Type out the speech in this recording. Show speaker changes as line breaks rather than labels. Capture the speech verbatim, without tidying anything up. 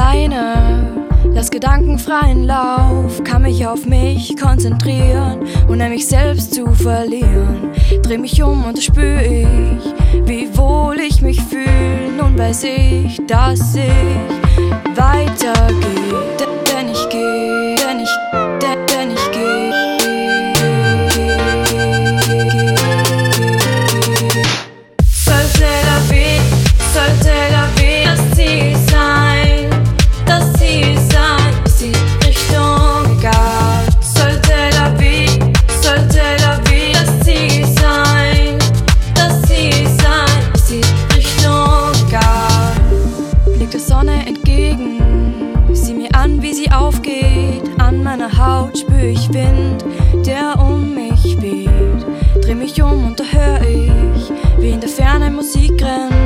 alleine, lass Gedanken freien Lauf, kann mich auf mich konzentrieren, ohne mich selbst zu verlieren. Dreh mich um und da spür ich, wie wohl ich mich fühl. Nun weiß ich, dass ich weitergehe, denn ich geh, denn ich, denn, denn ich geh. Sollte la vie, sollte la vie das Ziel sein, das Ziel sein, ist die Richtung egal. Sollte la vie, sollte la vie das Ziel sein, das Ziel sein, ist die Richtung egal. Blickt der Sonne entgegen, sieh mir an, wie sie aufgeht. An meiner Haut spür ich Wind, der um mich weht. Dreh mich um und da hör ich, wie in der Ferne Musik rennt.